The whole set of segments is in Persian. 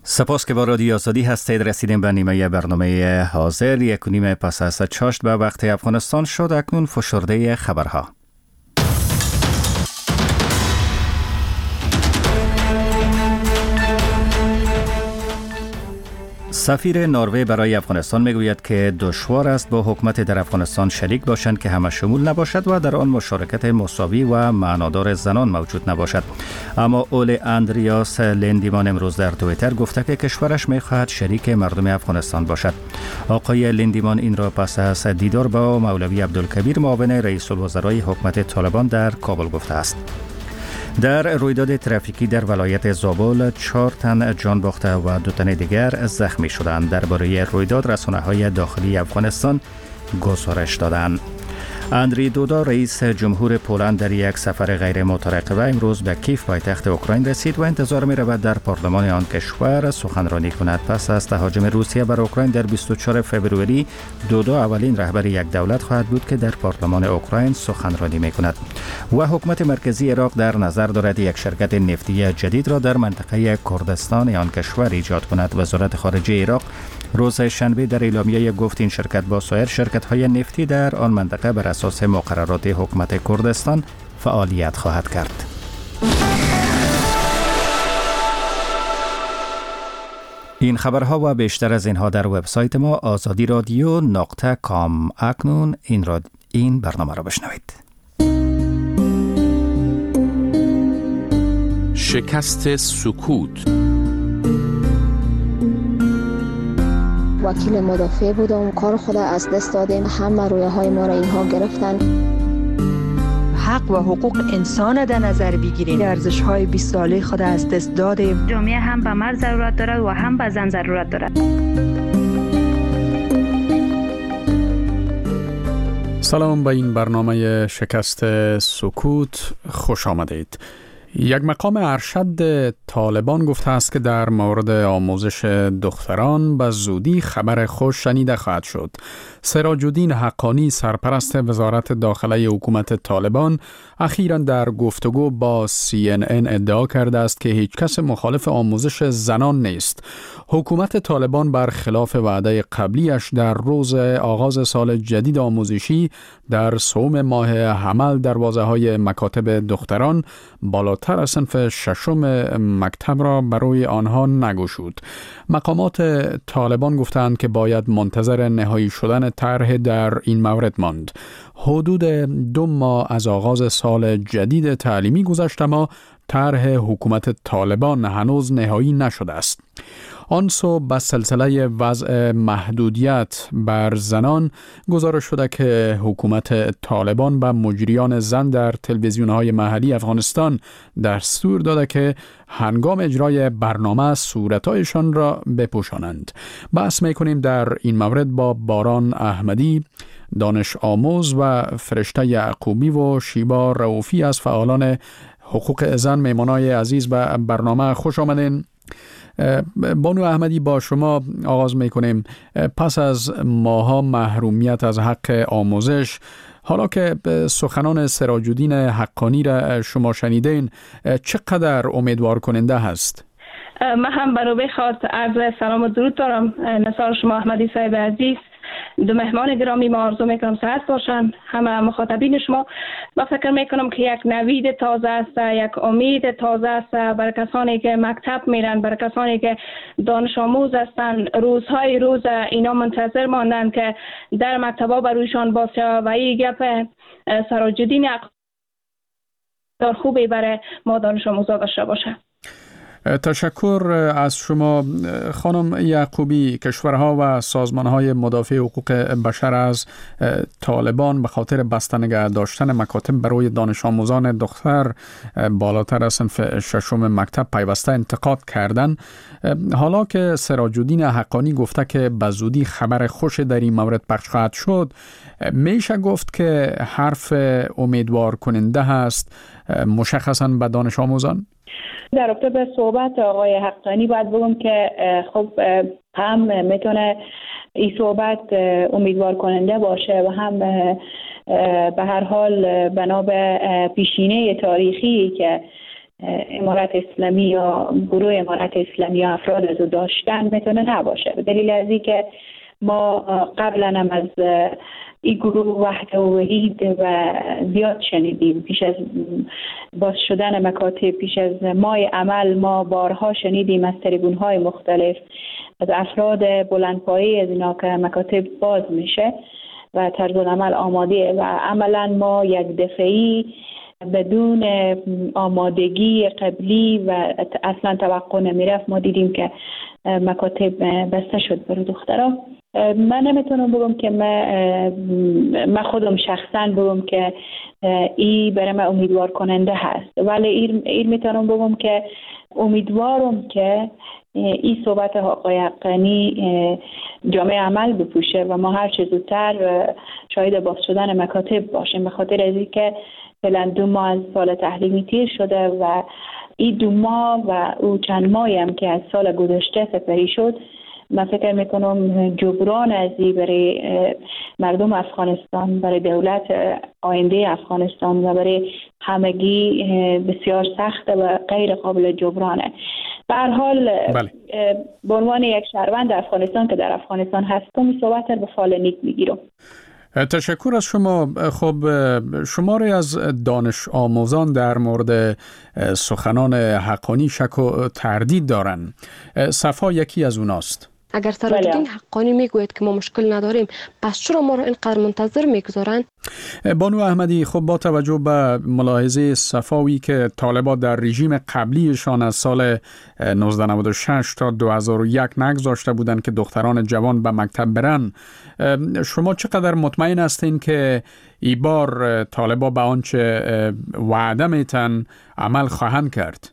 سپاس که با رادیو آزادی هستید. رسیدیم به نیمه برنامه حاضر. 1:30 پس از 8 به وقت افغانستان شد. اکنون فشرده خبرها. سفیر نروژ برای افغانستان میگوید که دشوار است با حکومت در افغانستان شریک باشند که همه شمول نباشد و در آن مشارکت مساوی و معنادار زنان موجود نباشد. اما اول اندریاس لیندیمان امروز در توییتر گفته که کشورش میخواهد شریک مردم افغانستان باشد. آقای لیندیمان این را پس از دیدار با مولوی عبدالکبیر معاون رئیس الوزرای حکومت طالبان در کابل گفته است. در رویداد ترافیکی در ولایت زابل 4 تن جان باخته و 2 تن دیگر زخمی شدند. درباره رویداد رسانه‌های داخلی افغانستان گزارش دادند. اندری دودا رئیس جمهور پولند در یک سفر غیر مترقبه امروز به کیف پایتخت اوکراین رسید و انتظار می رود در پارلمان آن کشور سخنرانی کند. پس از تهاجم روسیه بر اوکراین در 24 فوریه دودا اولین رهبر یک دولت خواهد بود که در پارلمان اوکراین سخنرانی می کند. و حکومت مرکزی عراق در نظر دارد یک شرکت نفتی جدید را در منطقه کردستان آن کشور ایجاد کند. وزارت خارجه عراق روز شنبه در اعلامیه گفت این شرکت با سایر شرکت‌های نفتی در آن منطقه بر اساس مقررات حکومت کردستان فعالیت خواهد کرد. این خبرها و بیشتر از اینها در وبسایت ما azadi.radio.com. اکنون این برنامه را بشنوید. شکست سکوت. وکیل مدافع بودم، کار خود از دست دادیم، همه رویاهای ما را اینها گرفتن. حق و حقوق انسان در نظر بگیریم. ارزش‌های 20 ساله خود از دست دادیم. جامعه هم به مرد ضرورت دارد و هم به زن ضرورت دارد. سلام، به این برنامه شکست سکوت خوش آمدید. یک مقام ارشد طالبان گفته است که در مورد آموزش دختران به زودی خبر خوش شنیده خواهد شد. سراج الدین حقانی سرپرست وزارت داخله حکومت طالبان اخیراً در گفتگو با CNN ادعا کرده است که هیچ کس مخالف آموزش زنان نیست. حکومت طالبان برخلاف وعده قبلیش در روز آغاز سال جدید آموزشی در صوم ماه حمل دروازه‌های مکاتب دختران بالاتر از صنف 6 مکتب را برای آنها نگشود. مقامات طالبان گفتند که باید منتظر نهایی شدن طرح در این مورد ماند. حدود 2 ماه از آغاز سال جدید تعلیمی گذشت اما طرح حکومت طالبان هنوز نهایی نشده است. آن سو به سلسله وضع محدودیت بر زنان گزارش شده که حکومت طالبان به مجریان زن در تلویزیون‌های محلی افغانستان دستور داده که هنگام اجرای برنامه صورتایشان را بپوشانند. بحث می‌کنیم در این مورد با باران احمدی، دانش آموز و فرشته یعقوبی و شیبا رؤوفی از فعالان حقوق زن. میمانای عزیز به برنامه خوش آمدین. بانو احمدی، با شما آغاز میکنیم. پس از ماها محرومیت از حق آموزش، حالا که سخنان سراج الدین حقانی را شما شنیدین، چقدر امیدوار کننده هست؟ من هم برای خاط عرض سلام و درود دارم. نثار شما احمدی صاحب عزیز، 2 مهمان گرامی، ما آرزو میکنم صحت باشن، همه مخاطبین شما. من فکر میکنم که یک نوید تازه است، یک امید تازه است برای کسانی که مکتب میرن، برای کسانی که دانش آموز هستن. روزهای روز اینا منتظر ماندن که در مکتبا برویشان باشه و این گپ سراج الدین خوبی برای ما دانش آموزا داشته باشه. تشکر از شما. خانم یعقوبی، کشورها و سازمانهای مدافع حقوق بشر از طالبان به خاطر بسته نگه داشتن مکاتب برای دانش آموزان دختر بالاتر از صنف 6 مکتب پیوسته انتقاد کردند. حالا که سراج الدین حقانی گفته که به زودی خبر خوش در این مورد پخش خواهد شد، میشه گفت که حرف امیدوار کننده هست مشخصاً به دانش آموزان؟ در رابطه به صحبت آقای حقانی باید بگم که خب هم میتونه این صحبت امیدوار کننده باشه و هم به هر حال بنا به پیشینه تاریخی که امارت اسلامی یا گروه امارت اسلامی یا افراد از داشتن میتونه نباشه. به دلیل از اینکه ما قبلا هم از این گروه وحده و وحید و زیاد شنیدیم. پیش از باز شدن مکاتب، پیش از ماه عمل، ما بارها شنیدیم از تریبون‌های مختلف از افراد بلندپایه از اینا که مکاتب باز میشه و طرز العمل آماده و عملا ما یک دفعی بدون آمادگی قبلی و اصلا توقع نمیرفت ما دیدیم که مکاتب بسته شد برای دخترها. من نمیتونم بگم که من خودم شخصا بگم که ای برای من امیدوار کننده هست، ولی این میتونم بگم که امیدوارم که این صحبت آقای حقانی جامعه عمل بپوشه و ما هر چه زودتر شاهد باز شدن مکاتب باشیم، به خاطر از اینکه فعلا 2 ماه از سال تحلیمی تیر شده و این 2 ماه و او چند ماهی هم که از سال گذشته سپری شد، من فکر میکنم جبران ازی برای مردم افغانستان، برای دولت آینده افغانستان و برای همگی بسیار سخت و غیر قابل جبرانه. به هر حال به عنوان یک شهروند افغانستان که در افغانستان هستم صحبت به فال نیک میگیرم. تشکر از شما. خب شماری از دانش آموزان در مورد سخنان حقانی شک و تردید دارن. صفا یکی از اوناست. اگر سراج‌الدین حقانی میگوید که ما مشکل نداریم، پس چرا ما رو اینقدر منتظر میگذارن؟ بانو احمدی، خب با توجه به ملاحظه صفاوی که طالبان در رژیم قبلیشان از سال 1996 تا 2001 نگذاشته بودند که دختران جوان به مکتب برن، شما چقدر مطمئن هستین که این بار طالبان به آنچه وعده میتن عمل خواهند کرد؟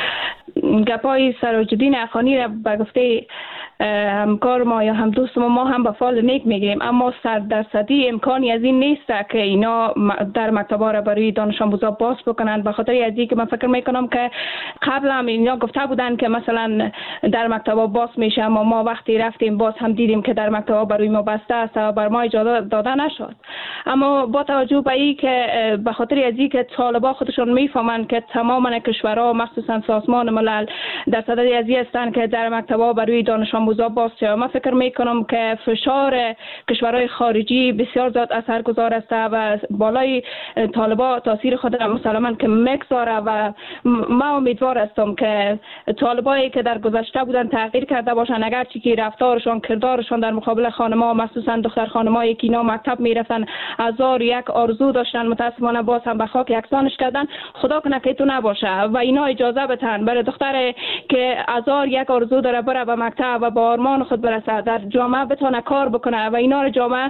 گپای سراج‌الدین حقانی را به گفته همکار ما یا هم دوست ما هم به فال نیک میگیریم، اما 100% امکانی از این نیست که اینا در مکتب‌ها را برای دانش آموزا باز بکنن، به خاطر از اینکه من فکر میکنم که قبل هم اینا گفته بودن که مثلا در مکتب‌ها باز میشه، اما ما وقتی رفتیم باز هم دیدیم که در مکتب‌ها برای ما بسته است و بر ما اجازه داده نشد. اما با توجه به این که به خاطر از اینکه طالبان خودشون میفهمن که تمام کشورها مخصوصا سازمان ملل در صدد از این هستند که در مکتب‌ها برای دانش آموزا باز شه، من فکر میکنم که فشار کشورهای خارجی بسیار زیاد اثرگذار است و بالای طالبان تاثیر خود را مسلماً که میگذاره و من امیدوار هستم که طالبایی که در گذشته بودن تغییر کرده باشن، اگرچه که رفتارشان کردارشان در مقابل خانم‌ها مخصوصا دختر خانم‌هایی که اینا مکتب میرفتن 1001 آرزو داشتن، متاسفانه باز هم به خاک یکسانش کردن. خدا کنه که تو نباشه و اینا اجازه بدن برای دختر که 1001 آرزو داره بره به مکتب و با آرمان خود برسه در جامعه بتونه کار بکنه و اینا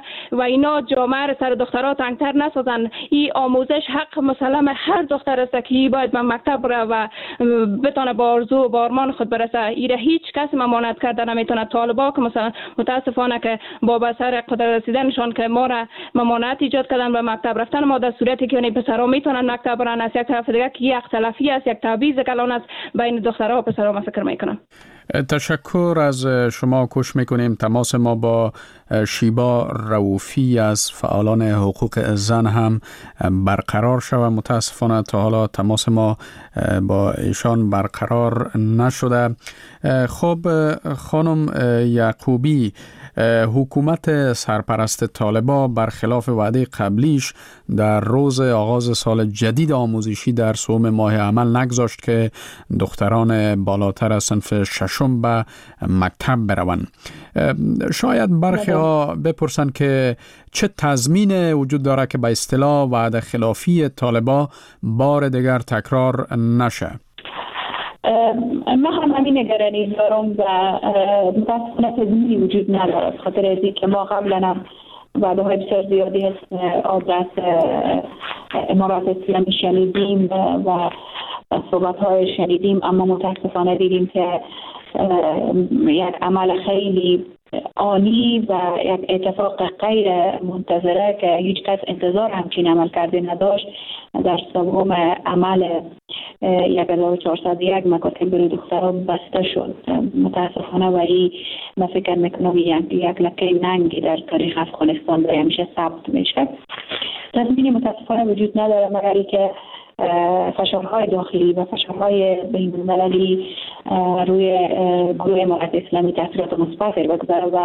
جامعه رو سر دخترها تنگتر نسازن. این آموزش حق مسلم هر دختر است که باید به مکتب بره و بتونه با آرزو و با آرمان خود برسه. ایره هیچ کسی ممانعت کرده نمیتونه. طالبا که مثلا متاسفانه که با بسر قدرت رسیدنشان که ما را ممانعت ایجاد کردن به مکتب رفتن ما، در صورتی که پسرها میتونن مکتب برن، از یک طرف دیگه که یک اختلافی است، یک تبعیض کلان است بین دخترها و پسرها، من فکر میکنم. تشکر از شما. کوشش میکنیم تماس ما با شیبا رؤوفی از فعالان حقوق زن هم برقرار شود. متاسفانه تا حالا تماس ما با ایشان برقرار نشده. خب خانم یعقوبی، حکومت سرپرست طالبان برخلاف وعده قبلیش در روز آغاز سال جدید آموزشی در سوم ماه عمل نگذاشت که دختران بالاتر از صنف ششم به مکتب بروند. شاید برخی ها بپرسن که چه تضمین وجود داره که به اصطلاح وعده خلافی طالبان بار دیگر تکرار نشه؟ من هم همین نگرانی دارم و متاسفانه تضمینی وجود نداره، خاطر از اینکه ما قبلا هم وعده های بسیار زیادی از آدرس امارات اسلامی شنیدیم و صحبت های شنیدیم، اما متاسفانه دیدیم که یک عمل خیلی آنی و یک اتفاق غیر منتظره که هیچ کس انتظار همچین عمل کرده نداشت در سوم عمل 1401 مکاتب برای دختران بسته شد. متاسفانه ولی من فکر میکنم یک لکه ننگی در تاریخ افغانستان برای همیشه ثبت میشه. تضمینی متاسفانه وجود نداره مگر اینکه فشارهای داخلی و فشارهای بین‌المللی روی گروه امارت اسلامی تاثیرات مثبت بگذاره و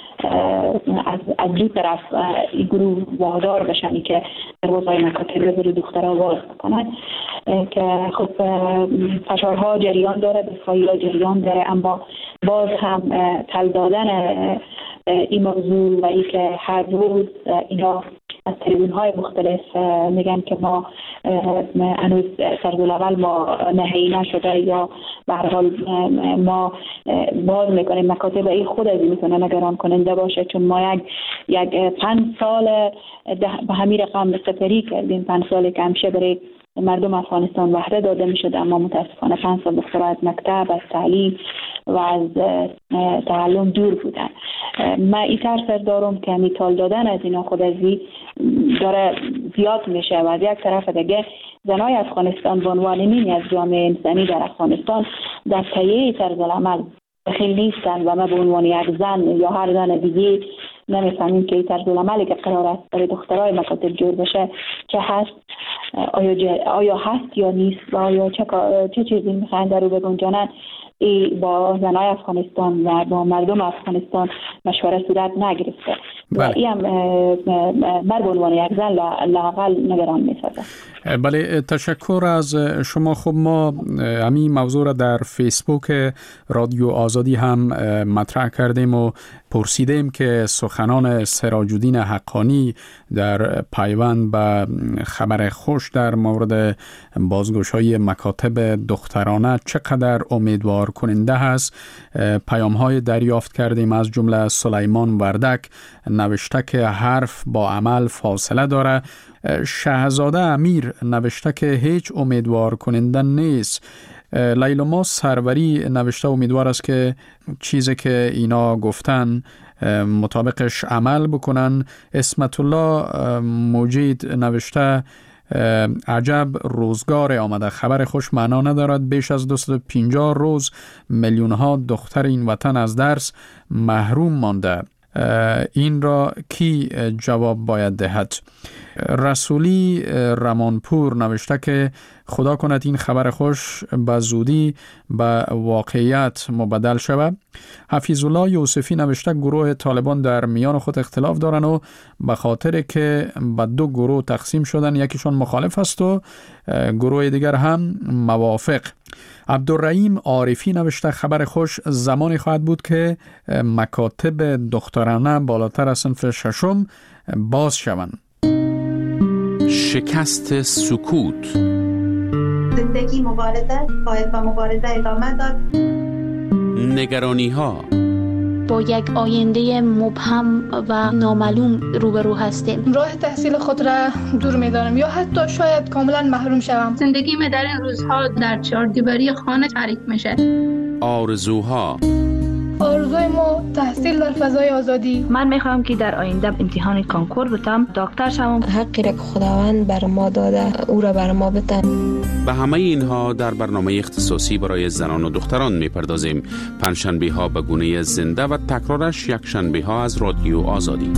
از دو طرف این گروه وادار بشن که دروازه‌های مکاتب برای دخترها باز بکنن که خب فشارها جریان داره، دفاعی‌ها جریان داره، اما باز هم تل دادن این موضوع و اینکه هر روز اینا از تریبون‌های مختلف میگن که ما هنوز سرزالاول ما نهایی نشده یا به هر حال ما باز میکنیم مکاتب این خود از این میتونه نگران کننده باشه، چون ما یک 5 سال به همین رقم سپری کردیم. 5 سال که همیشه برای مردم افغانستان وحده داده میشد، اما متاسفانه 5 سال دخترها از مکتب، از تعلیم و از تعلم دور بودن. من این ترس دارم که مثال دادن از اینا خود ازی داره زیاد میشه و از یک طرف دیگه زنای افغانستان به عنوان نیمی از جامعه انسانی در افغانستان در تهیه طرز العمل دخیل نیستن و ما به عنوان یک زن یا هر زن دیگه نمیفهمیم که این طرز العملی که قرار است برای دخترای مکاتب جور بشه چه هست، آیا هست یا نیست و آیا چه چیزی میخواین در رو بگنجانن. با زنای افغانستان و با مردم افغانستان مشوره صورت نگرفته و این هم مرد به عنوان یک زن لااقل نگران میسازه. بله، تشکر از شما. خب ما همین موضوع را در فیسبوک رادیو آزادی هم مطرح کردیم و پرسیدیم که سخنان سراج الدین حقانی در پیوند به خبر خوش در مورد بازگشایی مکاتب دخترانه چقدر امیدوار کننده هست. پیام‌های دریافت کردیم از جمله سلیمان وردک نوشته که حرف با عمل فاصله داره. شهزاده امیر نوشته که هیچ امیدوار کننده نیست. لیلا سروری نوشته امیدوار است که چیزی که اینا گفتن مطابقش عمل بکنن. اسمت الله مجید نوشته عجب روزگار آمده، خبر خوش معنا ندارد. بیش از 250 روز میلیون ها دختر این وطن از درس محروم مانده. این را کی جواب باید دهد؟ رسولی رمانپور نوشته که خدا کند این خبر خوش به زودی به واقعیت مبدل شود. حفیظ الله یوسفی نوشته گروه طالبان در میان خود اختلاف دارن و به خاطر که به 2 گروه تقسیم شدن، یکیشون مخالف است و گروه دیگر هم موافق. عبدالرحیم عارفی نوشته خبر خوش زمانی خواهد بود که مکاتب دخترانه بالاتر از صنف 6 باز شوند. شکست سکوت. زندگی مبارزه، باید با مبارزه ادامه داد. نگرانی ها. با یک آینده مبهم و نامعلوم روبرو هستیم. راه تحصیل خود را دور می‌دانم یا حتی شاید کاملا محروم شوم. زندگی من در این روزها در 4 دیواری خانه تعریف میشه. آرزوها. آرزوی ما تحصیل در فضای آزادی. من میخوام که در آینده امتحان کانکور بتم، دکتر شوم. حقی را که خداوند بر ما داده او را بر ما بتن. به همه اینها در برنامه اختصاصی برای زنان و دختران میپردازیم. پنجشنبه ها به گونه زنده و تکرارش یکشنبه ها از رادیو آزادی.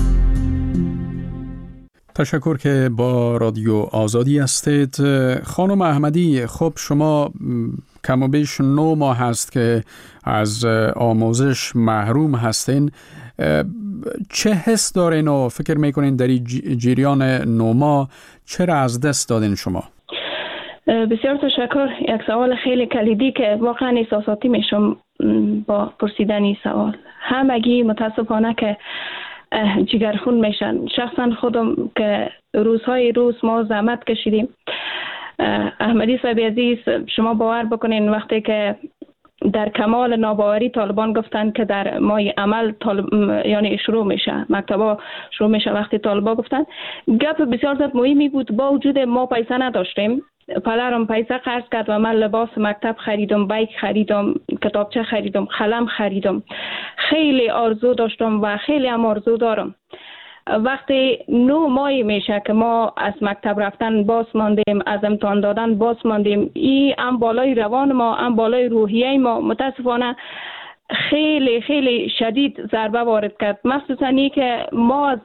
تشکر که با رادیو آزادی هستید. خانم احمدی، خب شما کم و بیش 9 ماه هست که از آموزش محروم هستین. چه حس دارین و فکر میکنین در این جریان 9 ماه چرا از دست دادین شما؟ بسیار تشکر. یک سوال خیلی کلیدی که واقعا احساساتی میشم با پرسیدن این سوال. همگی متاسفانه که جگرخون میشن. شخصا خودم که روزهای روز ما زحمت کشیدیم. احمدی صاحب عزیز، شما باور بکنین وقتی که در کمال ناباوری طالبان گفتن که در ماه عمل یعنی شروع میشه، مکتبا شروع میشه، وقتی طالبان گفتن گپ بسیار زیاد مهمی بود. با وجود ما پیسه نداشتیم، پدرم پیسه قرض کرد و من لباس مکتب خریدم، بایک خریدم، کتابچه خریدم، قلم خریدم. خیلی آرزو داشتم و خیلی هم آرزو دارم. وقتی 9 ماه میشه که ما از مکتب رفتن باز ماندیم، از امتحان دادن باز ماندیم، این هم بالای روان ما، هم بالای روحیه ما متاسفانه خیلی خیلی شدید ضربه وارد کرد. مخصوصا این که ما از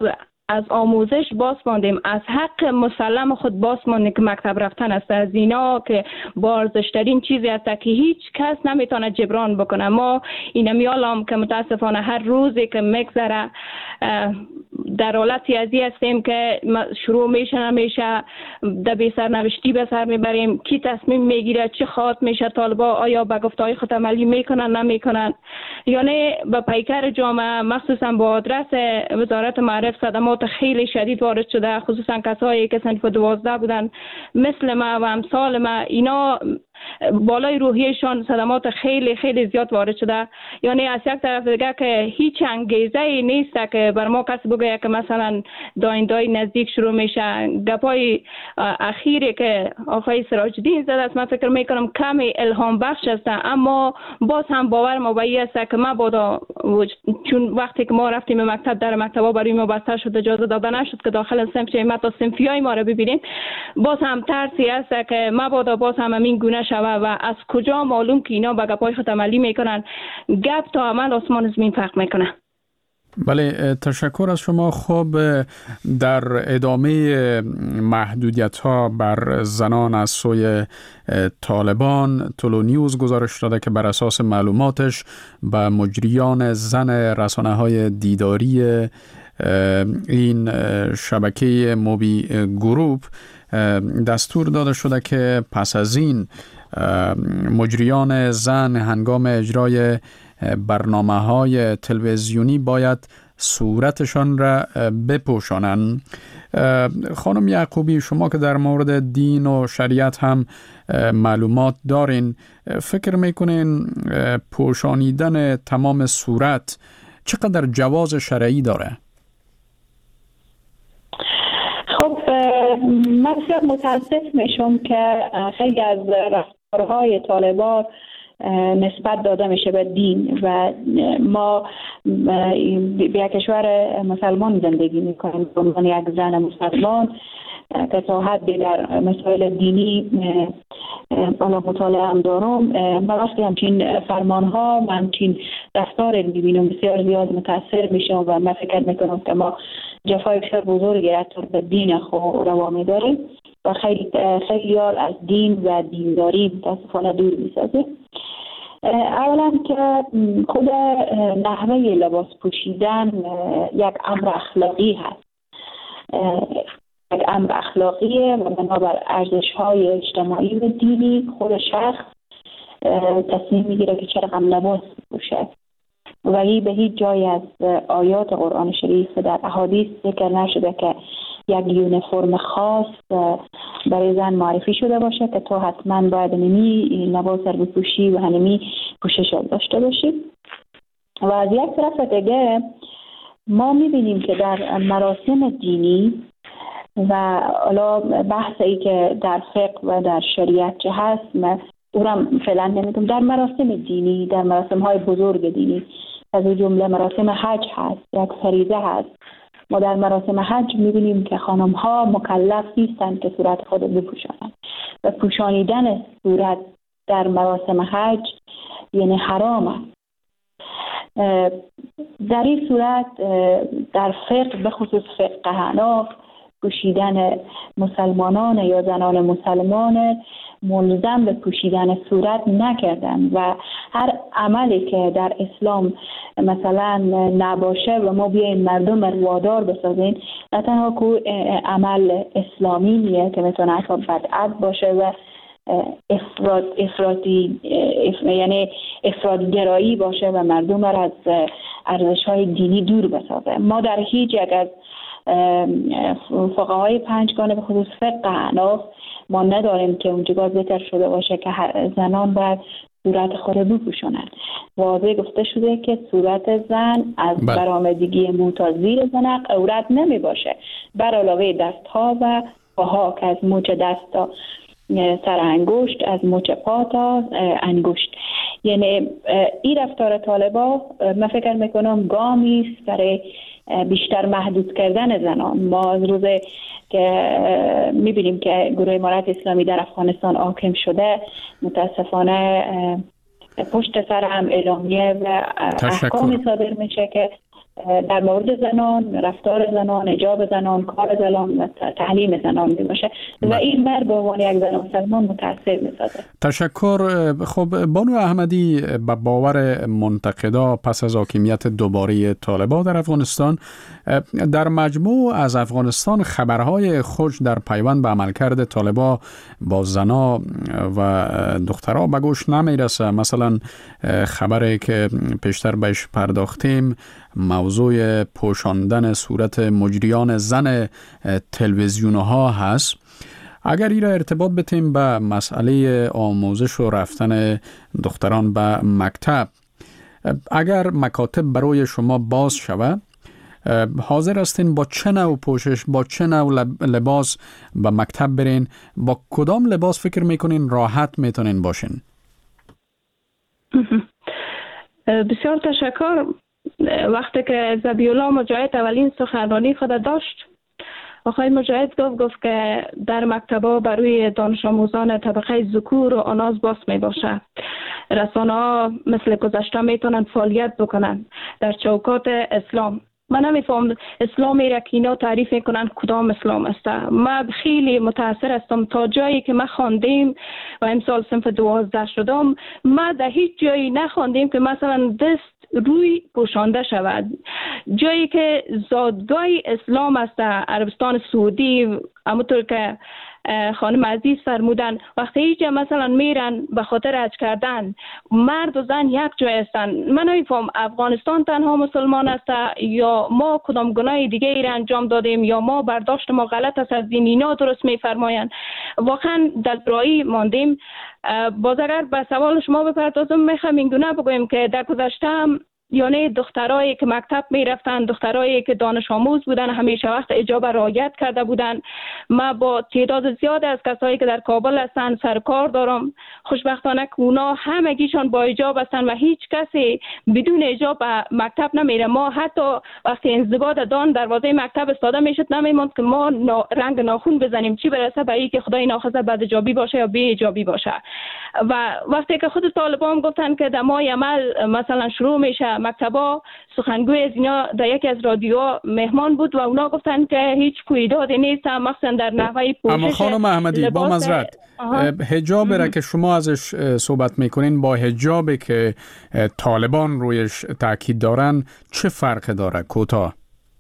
از آموزش باز ماندیم، از حق مسلم خود باز ماندیم که مکتب رفتن است. از اینا که بارزشترین چیزی است که هیچ کس نمیتونه جبران بکنه. ما این میالم که متاسفانه هر روزی که میگذره در حالتی ازی هستیم که شروع میشه در بی سرنوشتی به سر میبریم. کی تصمیم میگیره، چه خواهد میشه، طالبا آیا به گفته‌های خود عملی میکنن نمیکنن. یعنی به پیکر جامعه مخصوصا با آدرس وزارت معارف صدمات خیلی شدید وارد شده، خصوصا کسایی که صنف 12 بودن مثل ما و امثال ما، اینا بالای روحیشان صدمات خیلی خیلی زیاد وارد شده. یعنی از یک طرف دیگه که هیچ انگیزه نیست که بر ما کسی بگه که مثلا دایندای نزدیک شروع میشه. گپای اخیری که آقای سراج الدین زده است من فکر میکنم کمی الهام بخش است، اما باز هم باور ما به این است که مبادا، چون وقتی که ما رفتیم به مکتب در مکتبا برای ما بسته شد، اجازه داده نشد که داخل صنف شیم تا صنفیای ما رو ببینیم. باز هم ترسی است که مبادا باز هم همین گونه شوه و از کجا معلوم که اینا به گپای خود عملی میکنن. گپ تا عمل آسمان زمین فرق میکنه. بله، تشکر از شما. خب در ادامه محدودیت ها بر زنان از سوی طالبان، تولو نیوز گزارش داده که بر اساس معلوماتش به مجریان زن رسانه های دیداری این شبکه موبی گروپ دستور داده شده که پس از این مجریان زن هنگام اجرای برنامه‌های تلویزیونی باید صورتشان را بپوشانند. خانم یعقوبی، شما که در مورد دین و شریعت هم معلومات دارین، فکر میکنین پوشانیدن تمام صورت چقدر جواز شرعی داره؟ خب من متاسف میشم که خیلی از رفتارهای طالبان نسبت داده میشه به دین و ما به کشور مسلمان زندگی میکنیم. به عنوان یک زن مسلمان که تا حدی در مسائل دینی بالا مطالعه هم دارم و وقتی همچین فرمان ها و همچین رفتار میبینم بسیار زیاد متاثر میشم و من فکر میکنم که ما جفای بسیار بزرگی رفتار به دین خود روا میداریم و خیلی از دین و دینداری متاسفانه دور میسازه. اولا که خود نحوه لباس پوشیدن یک امر اخلاقی هست، یک امر اخلاقیه و بنابر ارزش‌های اجتماعی و دینی خود شخص تصمیم میگیره که چرا لباس پوشه و این به هیچ جای از آیات قرآن شریف در احادیث ذکر نشده که یک یونیفرم خاص برای زن معرفی شده باشه که تو حتما باید نمی لباس رو بپوشی و هنمی پوشش داشته باشی. و از یک طرف دیگه ما میبینیم که در مراسم دینی و حالا بحث ای که در فقه و در شریعت چه هست، من اونم فعلا نمیدونم، در مراسم دینی، در مراسم های بزرگ دینی از جمله مراسم حج هست، یک فریضه هست. ما در مراسم حج می‌بینیم که خانم ها مکلف نیستند که صورت خود بپوشانند و پوشانیدن صورت در مراسم حج یعنی حرام است. در این صورت در فقه به خصوص فقه حناف پوشیدن مسلمانان یا زنان مسلمان ملزم به پوشیدن صورت نکردن و هر عملی که در اسلام مثلا نباشه و ما بیایم مردم رو وادار بسازیم، نه تنها که عمل اسلامی نیه که میتونه اصلا بدعت باشه و یعنی افراط‌گرایی باشه و مردم رو از ارزش‌های دینی دور بسازه. ما در هیچ یک از فقهای پنجگانه به خصوص فقه حناف ما نداریم که اونجا ذکر شده باشه که زنان باید صورت خود بپوشونند. واضح گفته شده که صورت زن از برآمدگی مو تا زیر زنق عورت نمی باشه، بر علاوه دست ها و پاها که از مچ دست تا سر انگشت، از مچ پا تا انگشت. یعنی این رفتار طالبا من فکر میکنم گامی است برای بیشتر محدود کردن زنان. ما از روز که میبینیم که گروه امارت اسلامی در افغانستان حاکم شده، متاسفانه پشت سر هم اعلامیه و احکامی صادر میشه که در مورد زنان، رفتار زنان، حجاب زنان، کار زنان و تعلیم زنان می باشه و این بر به عنوان یک زن مسلمان متاثر می سازه. تشکر. خب بانو احمدی، به باور منتقدا پس از حاکمیت دوباره طالبان در افغانستان، در مجموع از افغانستان خبرهای خوش در پیوند به عملکرد طالبان با زنا و دخترها به گوش نمی رسه. مثلا خبری که پیشتر بهش پرداختیم، موضوع پوشاندن صورت مجریان زن تلویزیونها هست. اگر این را ارتباط بتیم به مسئله آموزش و رفتن دختران به مکتب، اگر مکاتب برای شما باز شود، حاضر هستین با چه نوع پوشش، با چه نوع لباس به مکتب برین؟ با کدام لباس فکر میکنین راحت میتونین باشین؟ بسیار تشکر. وقتی که ذبیحالله مجاهد اولین سخنرانی خود داشت، آقای مجاهد گفت که در مکتب‌ها برای دانش آموزان طبقه ذکور و آناز باز می باشه. رسانه ها مثل گذشته میتونن فعالیت بکنن در چوکات اسلام. من نمیفهم اسلامی را که اینا تعریف میکنن کدام اسلام است. من خیلی متاثر هستم. تا جایی که ما خواندیم و امسال صنف 12 شدم، ما در هیچ جایی نخواندیم که مثلا دست روی پوشانده شود. جایی که زادگاه اسلام است عربستان سعودی، همونطور که خانم عزیز فرمودن، وقتی اینجا مثلا میرن به خاطر حج کردن، مرد و زن یک جای هستن. من نمیفهم افغانستان تنها مسلمان است یا ما کدام گناه دیگه ای را انجام دادیم یا ما برداشت ما غلط است از دین. اینا درست میفرمایند. واقعا دلگرایی ماندیم. باز اگر به سوال شما بپردازم، میخوام این گونه بگویم که در گذشته هم یعنی دخترایی که مکتب می رفتن، دخترایی که دانش آموز بودن، همیشه وقت حجاب رعایت کرده بودن. ما با تعداد زیاد از کسایی که در کابل هستن سرکار دارم. خوشبختانه که اونا همگیشان با حجاب هستن و هیچ کسی بدون حجاب به مکتب نمیره. ما حتی وقتی انضباط دان دروازه مکتب استاده میشد نمیموند که ما رنگ ناخن بزنیم، چی برسه به اینکه خدای ناخواسته بعد حجابی باشه یا بی حجابی باشه. و وقتی که خود طالبان گفتن که در ماه عمل مثلا شروع میشه مکتبا، سخنگوی از اینا در یکی از رادیوها مهمان بود و اونا گفتن که هیچ کویدادی نیست، مخصوصا در نحوه پوشش. اما خانم احمدی، با معذرت، حجاب را که شما ازش صحبت میکنین با حجابی که طالبان رویش تاکید دارن چه فرق داره؟ کوتاه.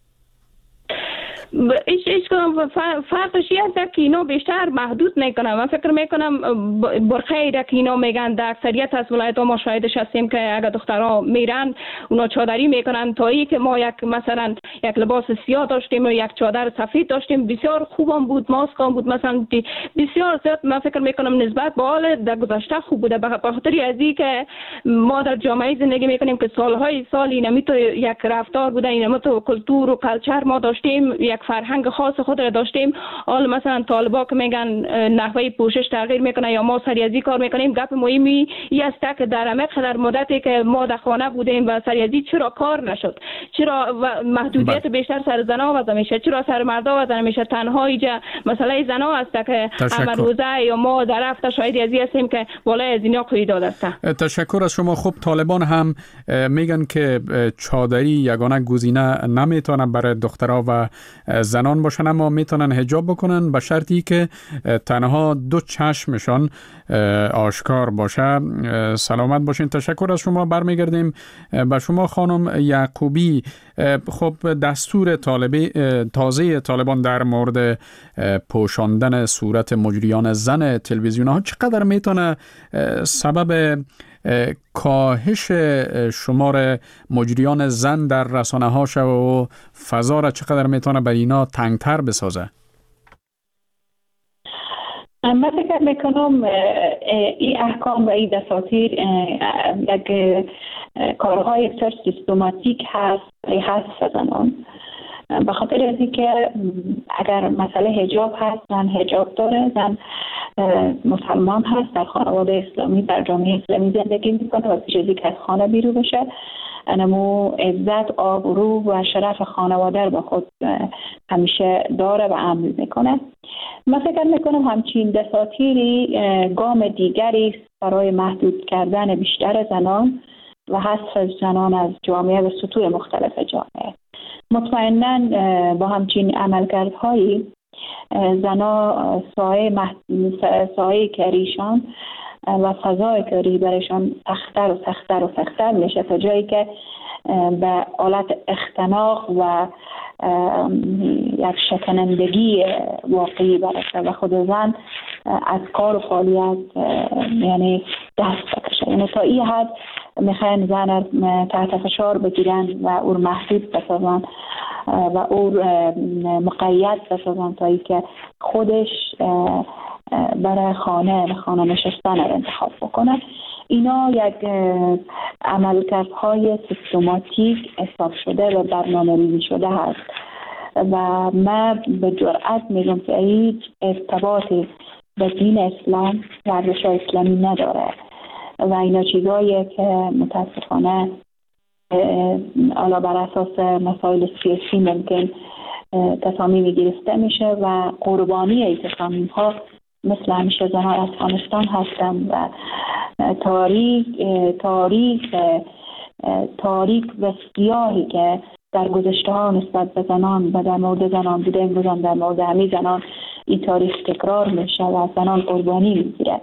هیچ کنم فرقش یک که اینا بیشتر محدود میکنم. من فکر میکنم برخی را که اینا میگن در اکثریت از ولایت ها ما شاهدش هستیم که اگر دخترها میرن اونا چادری میکنن. تا ای که ما مثلا یک لباس سیاه داشتیم و یک چادر سفید داشتیم، بسیار خوبم بود، ماسک هم بود، مثلا بسیار زیاد من فکر میکنم نسبت به حال در گذشته خوب بوده. به خاطر از این که ما در جامعه زندگی میکنیم که سالهای سال اینا تو یک رفتار بوده، اینا تو کلتور و کلچر ما داشتیم، یک فرهنگ خاص خود را داشتیم. حالا مثلا طالبا که میگن نحوه پوشش تغییر میکنه یا ما سریازی کار میکنیم، گپ مهمی این است که در عمق در مدتی که ما در خانه بودیم و سریازی چرا کار نشد، چرا محدودیت بیشتر سر زنا وضع میشه، چرا سر مردا وضع نمیشه؟ تنها اینجا مسئله زنا است که امر روزه یا ما در هفته شاید ازی هستیم که بالای از اینا قیداد است. تشکر از شما. خب طالبان هم میگن که چادری یگانه گزینه نمیتونه برای دخترها و زنان باشن، اما میتونن حجاب بکنن به شرطی که تنها دو چشمشان آشکار باشه. سلامت باشین. تشکر از شما. برمیگردیم به شما خانم یعقوبی. خب دستور تازه طالبان در مورد پوشاندن صورت مجریان زن تلویزیون ها چقدر میتونه سبب کاهش شمار مجریان زن در رسانه ها شد و فضا را چقدر میتونه بر اینا تنگتر بسازه؟ من فکر میکنم این احکام و این دساتیر یک کارهای اکثر سیستماتیک هست زنان. به خاطر از اینکه اگر مسئله حجاب هست، زن حجاب داره، زن مسلمان هست، در خانواده اسلامی در جامعه اسلامی زندگی میکنه و پیش از اینکه از خانه بیرون بشه انمو عزت، آبرو و شرف خانواده رو با خود همیشه داره و عمل میکنه. من فکر میکنم همچین دساتیری گام دیگری برای محدود کردن بیشتر زنان و حذف زنان از جامعه و سطوح مختلف جامعه. مطمئناً با همچین عملکردهایی زنان سایه کاریشان و فضای کاری برایشان سخت‌تر میشه تا جایی که به حالت اختناق و یک شکنندگی واقعی برسه و خود زن از کار و فعالیت یعنی دست بکشه. یعنی تا این حد میخواین زن تحت فشار بگیرن و او محدود بسازن و او مقید بسازن تا ای که خودش برای خانه نشستن رو انتخاب بکنه. اینا یک عملکردهای سیستماتیک حساب شده و برنامه‌ریزی شده هست و من به جرئت میگم که هیچ ارتباطی به دین اسلام و ارزش‌های اسلامی نداره و اینا چیزاییه که متاسفانه حالا بر اساس مسائل سیاسی ممکن تصامیم گرفته میشه و قربانی این تصامیم ها مثل همیشه زنان افغانستان هستن و تاریک و سیاهی که در گذشته ها نسبت به زنان و در مورد زنان بوده امروز هم در مورد همین زنان این تاریخ تکرار میشه و زنان قربانی میگیره.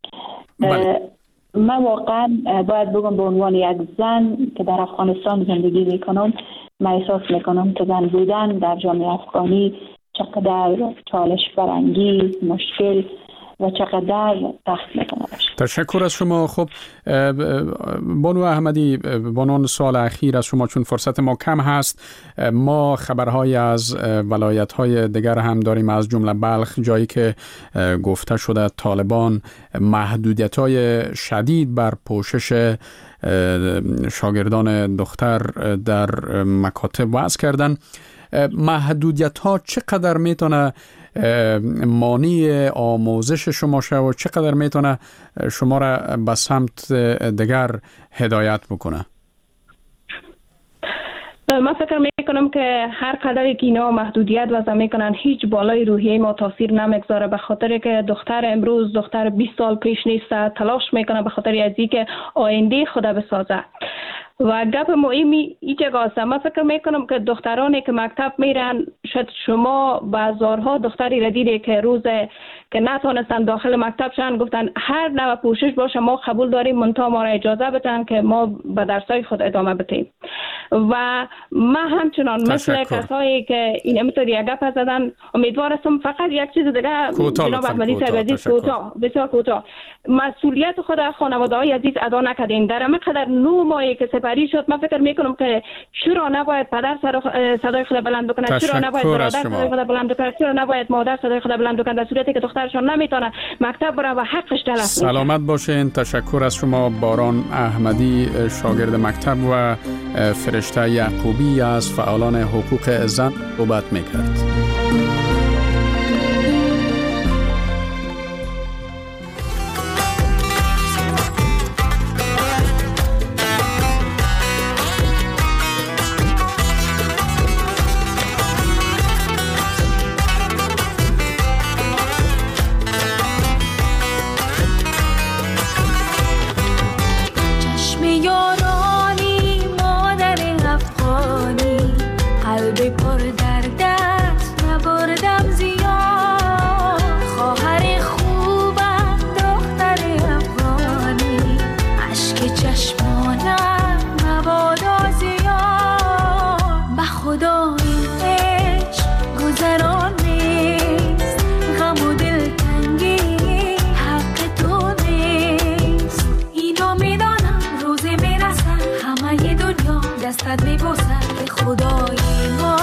من واقعا باید بگم به عنوان یک زن که در افغانستان زندگی میکنم من احساس میکنم که زن بودن در جامعه افغانی چقدر چالش برانگیز، مشکل و چقدر سخت میکنه. تشکر از شما. خب بانو احمدی، بانون سوال اخیر از شما چون فرصت ما کم هست، ما خبرهای از ولایت‌های دیگر هم داریم از جمله بلخ جایی که گفته شده طالبان محدودیت‌های شدید بر پوشش شاگردان دختر در مکاتب وضع کردن. محدودیت‌ها چقدر میتونه مانع آموزش شما شه و چقدر میتونه شما را به سمت دیگر هدایت بکنه؟ من فکر میکنم که هر قدری که اینا محدودیت وضع میکنن هیچ بالای روحیه ما تاثیر نمیگذاره، به خاطر که دختر امروز دختر 20 سال پیش نیست، تلاش میکنه به خاطر از اینکه آینده خود بسازه. و گپ مهمی اینجا هست. من فکر میکنم که دخترانی که مکتب میرن، شاید شما بازارها دختری را دیده که روز که نتونستن داخل مکتب شن گفتن هر نوع پوشش باشه ما قبول داریم، منتها ما را اجازه بدن که ما به درسای خود ادامه بدیم. و من همچنان مثل کسایی که این امتحان یک گپ زدن امیدوارم فقط یک چیز دیگه جناب احمدی صاحب عزیز بسیار کوتاه مسئولیت خود خانواده های عزیز ادا نکردین. در همینقدر 9 ماهی که سپری شد من فکر میکنم که چرا نباید پدر صدای خود بلند بکنه، چرا نباید برادر صدای خود بلند بکنه، چرا نباید مادر صدای خود بلند بکنه در صورتی که دخترشون نمیتونه مکتب بره و حقش تلف میشه. سلامت باشین. تشکر از شما. باران احمدی، شاگرد مکتب و فرشته یعقوبی از فعالان حقوق زن صحبت میکرد. دستت میبوسم که خدای ما